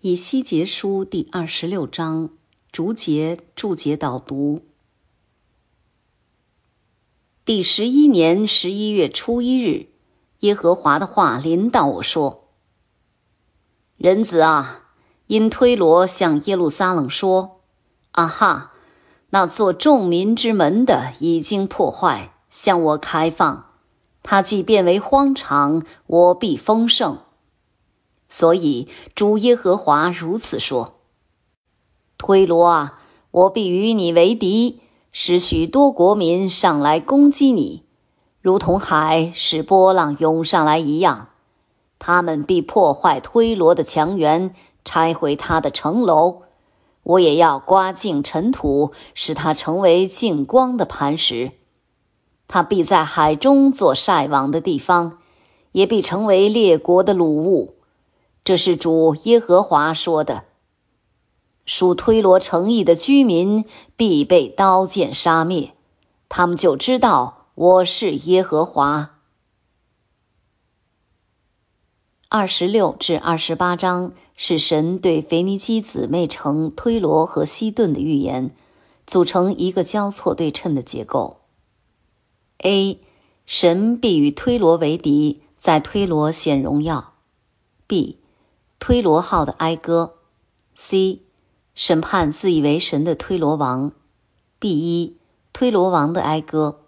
以西结书第26章注解导读。第11年11月初1日，耶和华的话临到我说：人子啊，因推罗向耶路撒冷说，啊哈，那做众民之门的已经破坏，向我开放，它既变为荒场，我必丰盛。所以主耶和华如此说：推罗啊，我必与你为敌，使许多国民上来攻击你，如同海使波浪涌上来一样。他们必破坏推罗的墙垣，拆毁他的城楼。我也要刮净尘土，使它成为净光的磐石。他必在海中做晒网的地方，也必成为列国的掳物。这是主耶和华说的。属推罗城邑的居民必被刀剑杀灭，他们就知道我是耶和华。26至28章是神对腓尼基姊妹城推罗和西顿的预言，组成一个交错对称的结构。A. 神必与推罗为敌，在推罗显荣耀。 B. 推罗号的哀歌。 C. 审判自以为神的推罗王。 B1 推罗王的哀歌。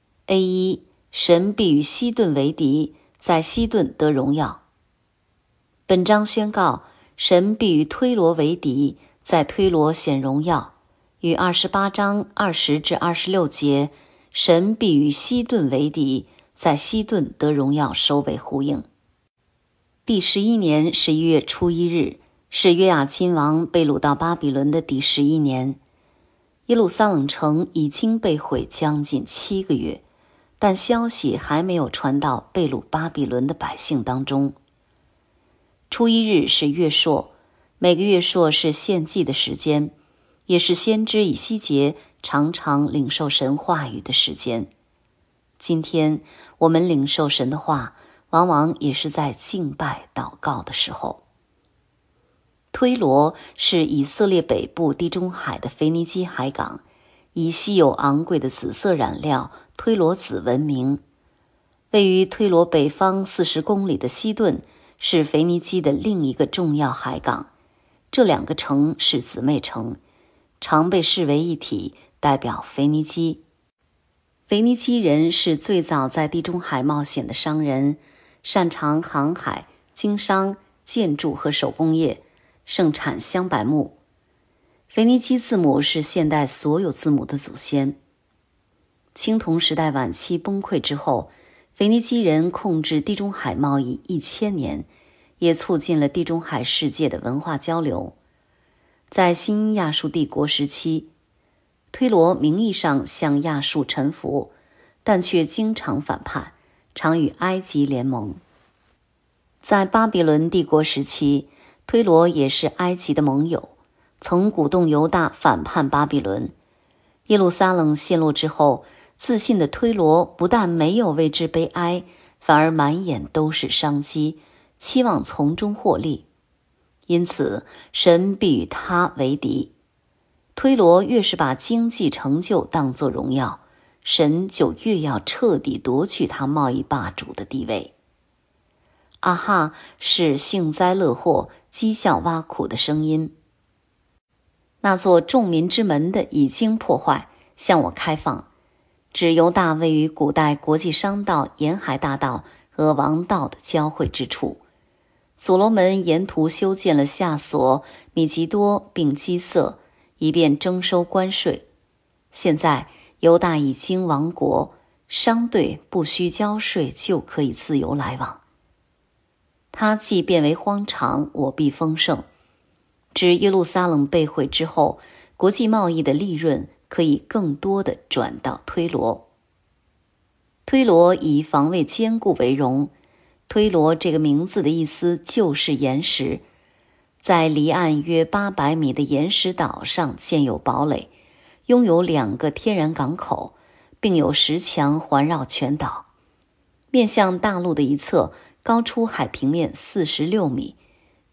A1 神必与西顿为敌，在西顿得荣耀。本章宣告神必与推罗为敌，在推罗显荣耀，与28章20至26节神必与西顿为敌，在西顿得荣耀首尾呼应。第11年11月初1日是约雅斤王被掳到巴比伦的第11年。耶路撒冷城已经被毁将近7个月，但消息还没有传到被掳巴比伦的百姓当中。初1日是月朔，每个月朔是献祭的时间，也是先知以西结常常领受神话语的时间。今天我们领受神的话，往往也是在敬拜祷告的时候。推罗是以色列北部地中海的腓尼基海港，以稀有昂贵的紫色染料推罗紫闻名。位于推罗北方40公里的西顿是腓尼基的另一个重要海港，这两个城是姊妹城，常被视为一体，代表腓尼基。腓尼基人是最早在地中海冒险的商人，擅长航海、经商、建筑和手工业，盛产香柏木。腓尼基字母是现代所有字母的祖先。青铜时代晚期崩溃之后，腓尼基人控制地中海贸易1000年，也促进了地中海世界的文化交流。在新亚述帝国时期，推罗名义上向亚述臣服，但却经常反叛，常与埃及联盟。在巴比伦帝国时期，推罗也是埃及的盟友，曾鼓动犹大反叛巴比伦。耶路撒冷陷落之后，自信的推罗不但没有为之悲哀，反而满眼都是商机，期望从中获利。因此神必与他为敌。推罗越是把经济成就当作荣耀，神就越要彻底夺去他贸易霸主的地位。啊哈是幸灾乐祸、讥笑挖苦的声音。那座众民之门的已经破坏，向我开放，指犹大位于古代国际商道沿海大道和王道的交汇之处。所罗门沿途修建了夏所、米吉多并基色，以便征收关税。现在犹大已经亡国，商队不需交税就可以自由来往。它既变为荒场，我必丰盛。指耶路撒冷被毁之后，国际贸易的利润可以更多地转到推罗。推罗以防卫坚固为荣。推罗这个名字的意思就是岩石。在离岸约800米的岩石岛上建有堡垒，拥有2个天然港口，并有石墙环绕全岛。面向大陆的一侧高出海平面46米，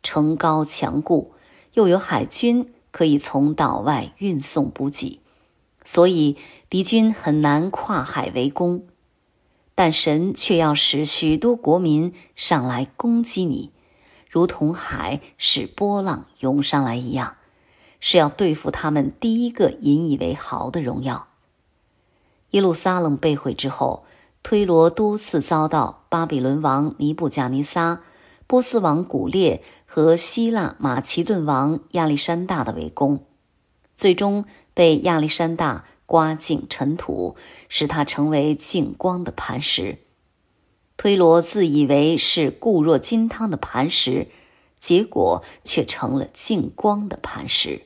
城高墙固，又有海军可以从岛外运送补给，所以敌军很难跨海围攻。但神却要使许多国民上来攻击你，如同海使波浪涌上来一样，是要对付他们第一个引以为豪的荣耀。耶路撒冷被毁之后，推罗多次遭到巴比伦王尼布甲尼撒、波斯王古列和希腊马其顿王亚历山大的围攻，最终被亚历山大刮尽尘土，使他成为净光的磐石。推罗自以为是固若金汤的磐石，结果却成了净光的磐石。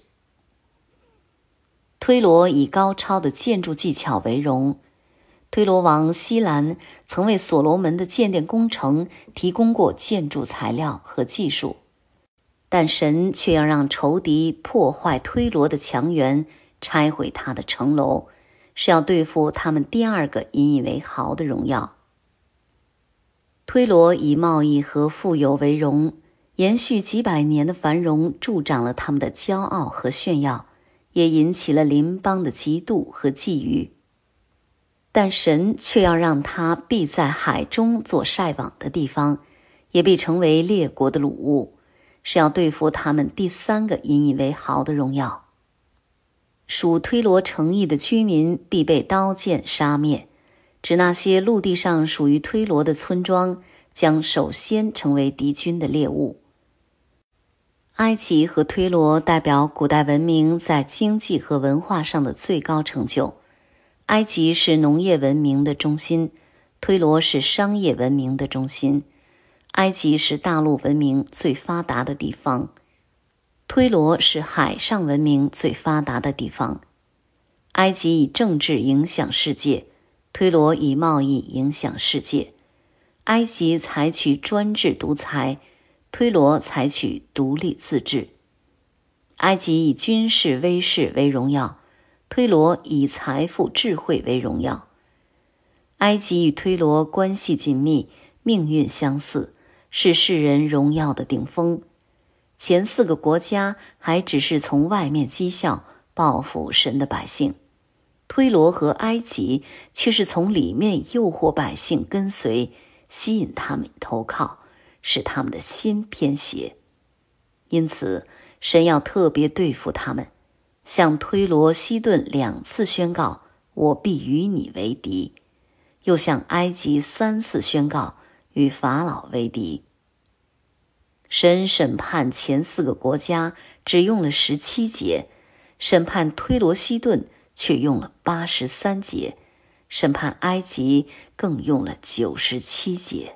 推罗以高超的建筑技巧为荣，推罗王希兰曾为所罗门的建殿工程提供过建筑材料和技术，但神却要让仇敌破坏推罗的墙垣，拆毁他的城楼，是要对付他们第二个引以为豪的荣耀。推罗以贸易和富有为荣，延续几百年的繁荣助长了他们的骄傲和炫耀，也引起了邻邦的嫉妒和觊觎。但神却要让他必在海中做晒网的地方，也必成为列国的掳物，是要对付他们第三个引以为豪的荣耀。属推罗城邑的居民必被刀剑杀灭，指那些陆地上属于推罗的村庄将首先成为敌军的猎物。埃及和推罗代表古代文明在经济和文化上的最高成就。埃及是农业文明的中心，推罗是商业文明的中心。埃及是大陆文明最发达的地方，推罗是海上文明最发达的地方。埃及以政治影响世界，推罗以贸易影响世界。埃及采取专制独裁，推罗采取独立自治。埃及以军事威势为荣耀，推罗以财富智慧为荣耀。埃及与推罗关系紧密，命运相似，是世人荣耀的顶峰。前四个国家还只是从外面讥笑报复神的百姓，推罗和埃及却是从里面诱惑百姓跟随，吸引他们投靠，使他们的心偏邪。因此神要特别对付他们，向推罗西顿2次宣告，我必与你为敌，又向埃及3次宣告，与法老为敌。神审判前4个国家只用了17节，审判推罗西顿却用了83节，审判埃及更用了97节。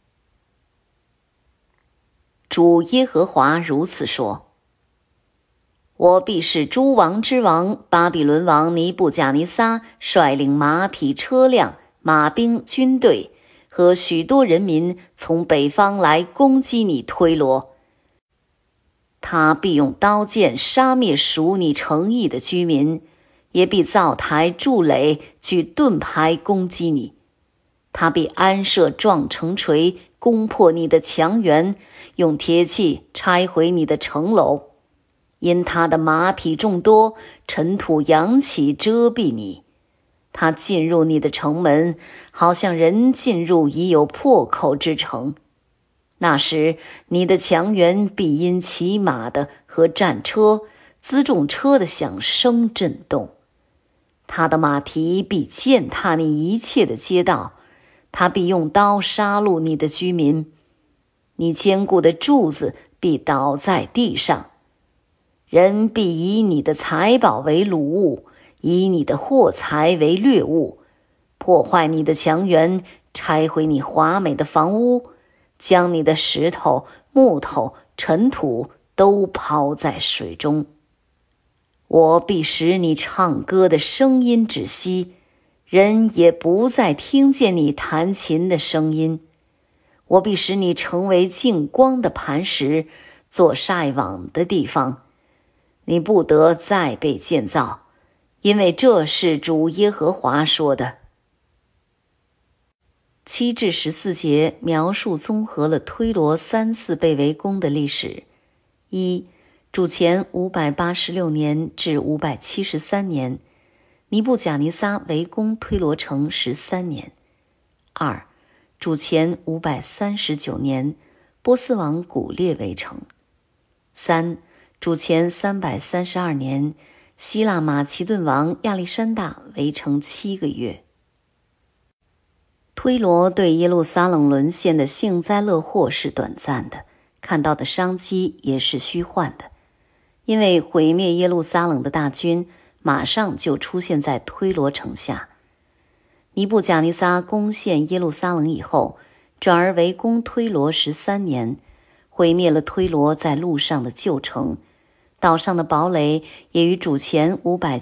主耶和华如此说，我必使诸王之王巴比伦王尼布甲尼撒率领马匹车辆、马兵军队和许多人民从北方来攻击你推罗。他必用刀剑杀灭属你城邑的居民，也必造台筑垒，举盾牌攻击你。他必安设撞城锤，攻破你的墙垣，用铁器拆毁你的城楼。因他的马匹众多，尘土扬起遮蔽你。他进入你的城门，好像人进入已有破口之城。那时你的墙垣必因骑马的和战车、辎重车的响声震动。他的马蹄必践踏你一切的街道，他必用刀杀戮你的居民。你坚固的柱子必倒在地上，人必以你的财宝为掳物，以你的货财为掠物，破坏你的墙垣，拆毁你华美的房屋，将你的石头、木头、尘土都抛在水中。我必使你唱歌的声音止息，人也不再听见你弹琴的声音。我必使你成为净光的磐石，做晒网的地方。你不得再被建造，因为这是主耶和华说的。7至14节描述综合了推罗3次被围攻的历史， 一、主前586年至573年，尼布甲尼撒围攻推罗城13年。二、主前539年，波斯王古列围城。三、主前332年，希腊马其顿王亚历山大围城7个月。推罗对耶路撒冷沦陷的幸灾乐祸是短暂的，看到的商机也是虚幻的，因为毁灭耶路撒冷的大军马上就出现在推罗城下。尼布甲尼撒攻陷耶路撒冷以后，转而围攻推罗13年，毁灭了推罗在路上的旧城，岛上的堡垒也于主前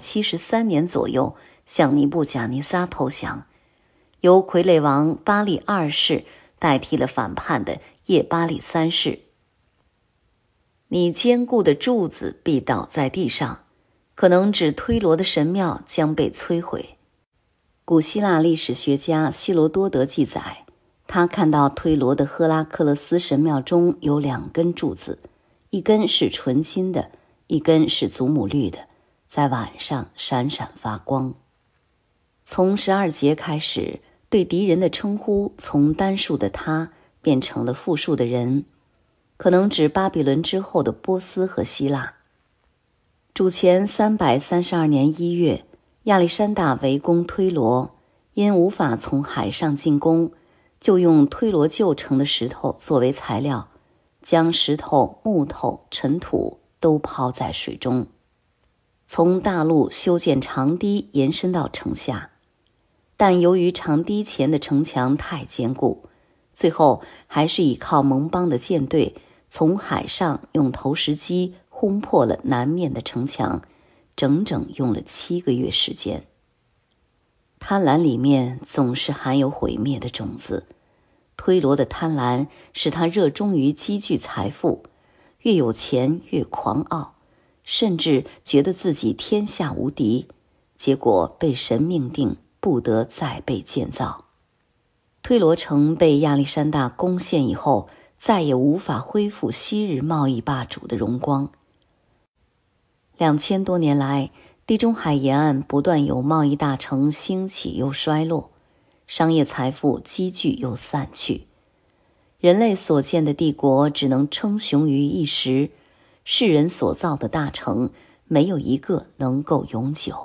573年左右向尼布甲尼撒投降，由傀儡王巴利2世代替了反叛的叶巴利3世。你坚固的柱子必倒在地上，可能指推罗的神庙将被摧毁。古希腊历史学家希罗多德记载，他看到推罗的赫拉克勒斯神庙中有2根柱子，一根是纯金的，一根是祖母绿的，在晚上闪闪发光。从12节开始，对敌人的称呼从单数的他变成了复数的人，可能指巴比伦之后的波斯和希腊。主前332年1月，亚历山大围攻推罗，因无法从海上进攻，就用推罗旧城的石头作为材料，将石头、木头、尘土都抛在水中，从大陆修建长堤延伸到城下。但由于长堤前的城墙太坚固，最后还是依靠盟邦的舰队从海上用投石机轰破了南面的城墙，整整用了7个月时间。贪婪里面总是含有毁灭的种子，推罗的贪婪使他热衷于积聚财富，越有钱越狂傲，甚至觉得自己天下无敌，结果被神命定不得再被建造。推罗城被亚历山大攻陷以后，再也无法恢复昔日贸易霸主的荣光。2000多年来，地中海沿岸不断有贸易大城兴起又衰落，商业财富积聚又散去，人类所建的帝国只能称雄于一时，世人所造的大城没有一个能够永久。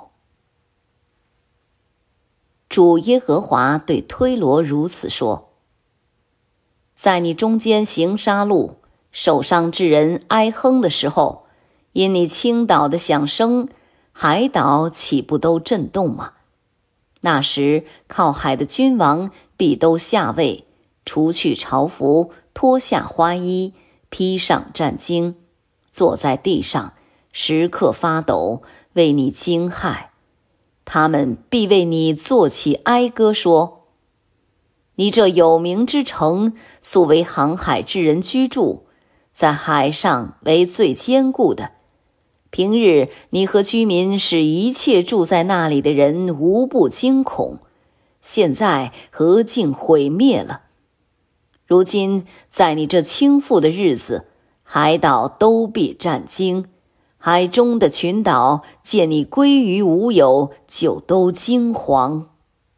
主耶和华对推罗如此说：在你中间行杀戮，受伤之人哀哼的时候，因你倾倒的响声，海岛岂不都震动吗？那时靠海的君王必都下位，除去朝服，脱下花衣，披上战巾，坐在地上，时刻发抖，为你惊骇。他们必为你作起哀歌，说：你这有名之城，素为航海之人居住，在海上为最坚固的。平日你和居民使一切住在那里的人无不惊恐，现在何竟毁灭了？如今在你这倾覆的日子，海岛都必战惊，海中的群岛见你归于无有，就都惊惶。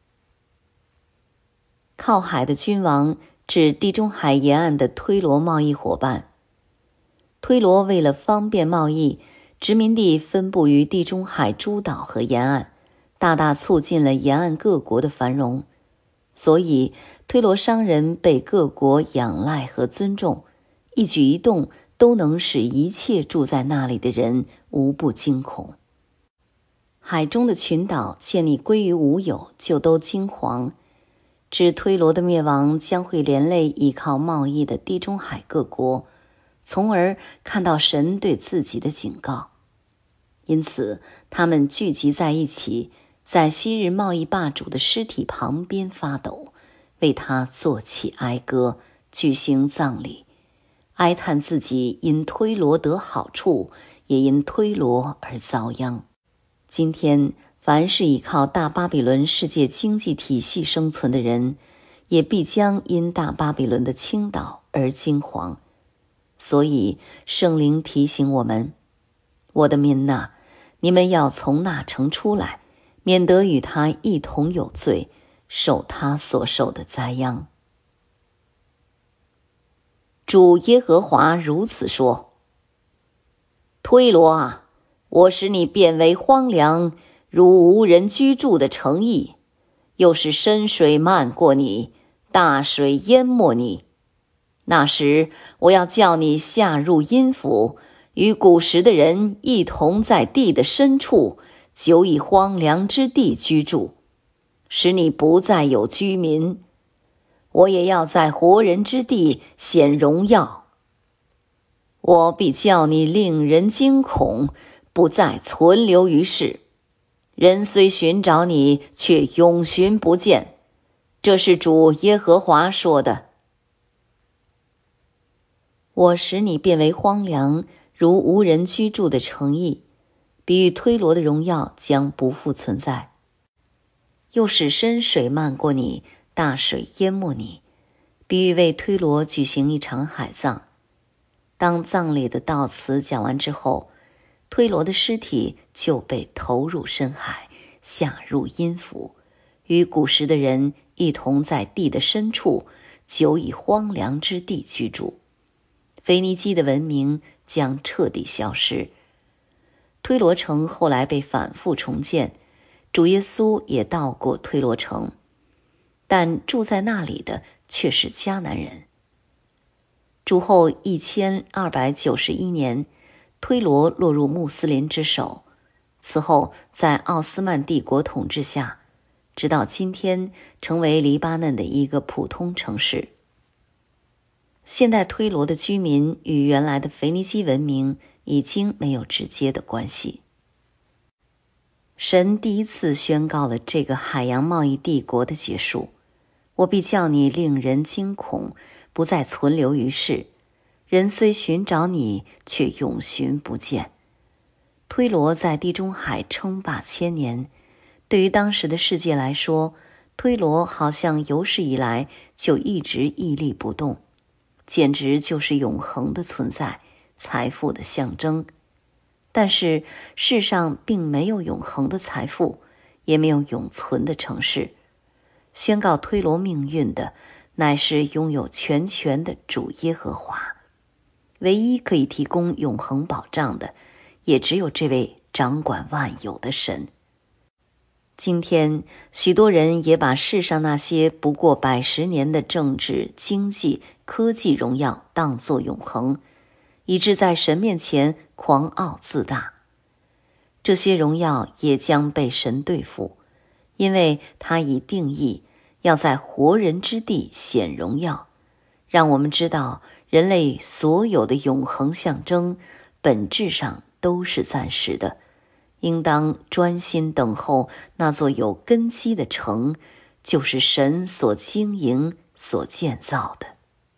靠海的君王指地中海沿岸的推罗贸易伙伴。推罗为了方便贸易，殖民地分布于地中海诸岛和沿岸，大大促进了沿岸各国的繁荣。所以推罗商人被各国仰赖和尊重，一举一动都能使一切住在那里的人无不惊恐。海中的群岛见你归于无有，就都惊惶，指推罗的灭亡将会连累依靠贸易的地中海各国，从而看到神对自己的警告。因此他们聚集在一起，在昔日贸易霸主的尸体旁边发抖，为他作起哀歌，举行葬礼，哀叹自己因推罗得好处，也因推罗而遭殃。今天凡是依靠大巴比伦世界经济体系生存的人，也必将因大巴比伦的倾倒而惊惶。 所以圣灵提醒我们，我的民哪，你们要从那城出来，免得与他一同有罪，受他所受的灾殃。主耶和华如此说：推罗啊，我使你变为荒凉，如无人居住的城邑，又使深水漫过你，大水淹没你。那时我要叫你下入阴府，与古时的人一同在地的深处，久以荒凉之地居住，使你不再有居民。我也要在活人之地显荣耀。我必叫你令人惊恐，不再存留于世。人虽寻找你，却永寻不见。这是主耶和华说的。我使你变为荒凉，如无人居住的城邑，比喻推罗的荣耀将不复存在。又使深水漫过你，大水淹没你，比喻为推罗举行一场海葬。当葬礼的悼词讲完之后，推罗的尸体就被投入深海，下入阴府，与古时的人一同在地的深处，久以荒凉之地居住。腓尼基的文明将彻底消失。推罗城后来被反复重建，主耶稣也到过推罗城，但住在那里的却是迦南人。主后1291年，推罗落入穆斯林之手，此后在奥斯曼帝国统治下，直到今天成为黎巴嫩的一个普通城市。现代推罗的居民与原来的腓尼基文明已经没有直接的关系。神第一次宣告了这个海洋贸易帝国的结束。我必叫你令人惊恐，不再存留于世。人虽寻找你，却永寻不见。推罗在地中海称霸1000年，对于当时的世界来说，推罗好像有史以来就一直屹立不动，简直就是永恒的存在，财富的象征。但是世上并没有永恒的财富，也没有永存的城市。宣告推罗命运的乃是拥有全权的主耶和华，唯一可以提供永恒保障的，也只有这位掌管万有的神。今天许多人也把世上那些不过110年的政治、经济、科技荣耀当作永恒，以致在神面前狂傲自大。这些荣耀也将被神对付，因为他已定义要在活人之地显荣耀，让我们知道人类所有的永恒象征本质上都是暂时的，应当专心等候那座有根基的城，就是神所经营、所建造的。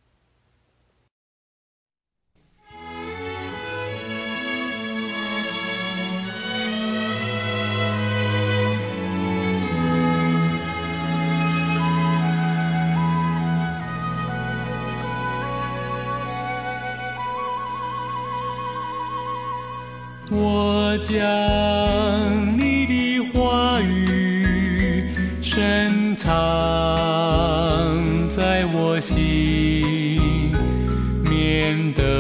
我将你的话语深藏在我心，免得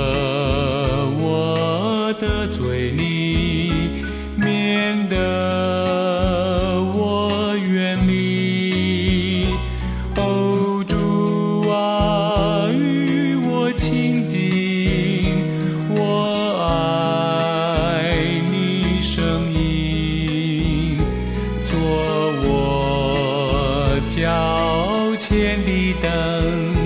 我得罪你，免得我远离。哦，主啊，与我亲近，我爱你声音，做我脚前的灯。